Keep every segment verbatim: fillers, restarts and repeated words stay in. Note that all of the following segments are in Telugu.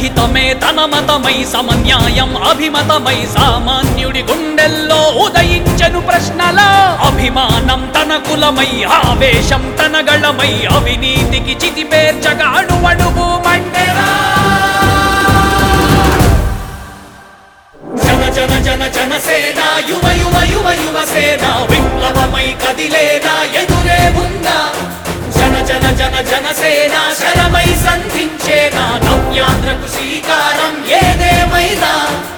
జనహితమే తన మతమై సమన్యాయం అభిమతమై సామాన్యుడి గుండెల్లో ఉదయించెను ప్రశ్నల అభిమానం తన కులమై ఆవేశం తన గళమై అవినీతికి చితిపేర్చగా అణువణువు మండెరా జన జన జన జనసేన యువ యువ యువ యువ సేన విప్లవమై కదిలేనా ఎదురే ఉందా జన జన జన జనసేన శరమై సంధించేనా నవ్యాంధ్రకు శ్రీకారం ఏదేమైనా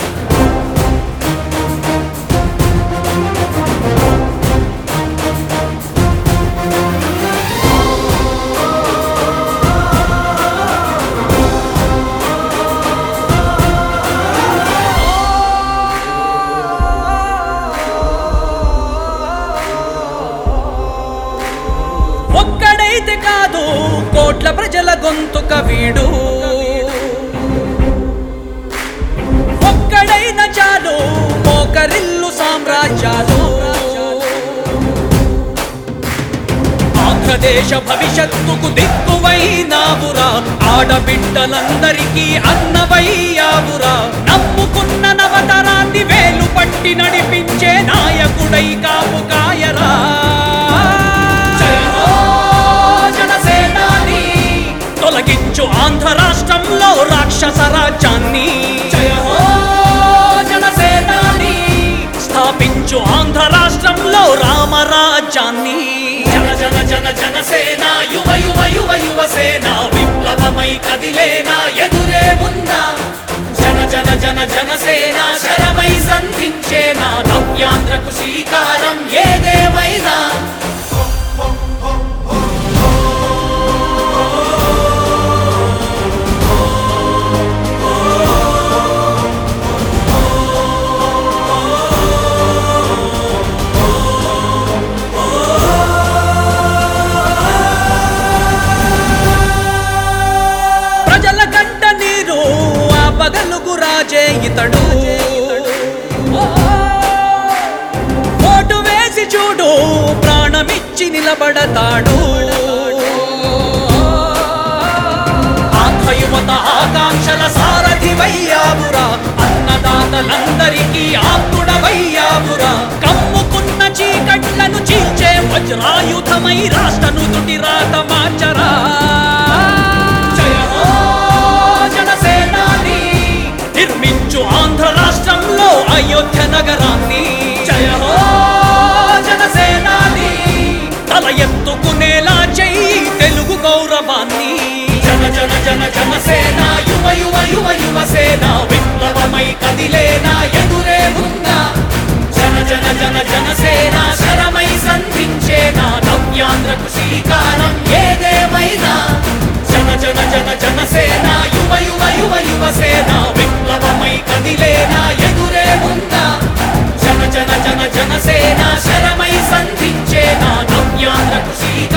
ఒక్కడైతే కాదు కోట్ల ప్రజల గొంతుక వీడు ఒక్కడైన చాలు మోకరిల్లు సామ్రాజ్యాలు ఆంధ్రదేశ భవిష్యత్తుకు దిక్కువైనావురా ఆడబిడ్డలందరికీ అన్నవయ్యావురా నమ్ముకున్న నవతరాన్ని వేలు పట్టి నడిపించే నాయకుడై కాపు కాయరా తొలగించు ఆంధ్ర రాష్ట్రంలో రాక్షస రాజ్యాన్ని జయ హో జనసేనాని స్థాపించు ఆంధ్ర రాష్ట్రంలో రామరాజ్యాన్ని జన జన జన జనసేన యువ యువ యువ యువ సేన విప్లవమై కదిలేనా ఎదురే ఉందా జన జన జన జనసేన శరమై సంధించేనా నవ్యాంధ్రకు శ్రీకారం ఏదేమైనా పగలుగు రాజే ఇతడు ఓటు వేసి చూడు ప్రాణమిచ్చి నిలబడతాడు ఆంధ్ర యువత ఆకాంక్షల సారథివయ్యావురా అన్నదాతలందరికీ ఆప్తుడవయ్యావురా కమ్ముకున్న చీకట్లను చీల్చే వజ్రాయుధమై రాష్ట్ర నుదుటి రాత మార్చరా నిర్మించు ఆంధ్ర రాష్ట్రంలో అయోధ్య నగరాన్ని జయ హో జనసేనాని తల ఎత్తుకునేలా చెయ్యి తెలుగు గౌరవాన్ని జన జన జన జనసేన యువ యువ యువ యువ సేన విప్లవమై కదిలేనా ఎదురే ఉందా జన జన జన జనసేన శరమై సంధించేనా నవ్యాంధ్రకు శ్రీకారం ఏదేమైనా జన జన జన జనసేన యువ యువ యువ యువ సేన విప్లవమై కదిలేనా ఎదురే ఉందా జన జన జన జనసేన శరమై సంధించేనా నవ్యాంధ్రకు శ్రీకారం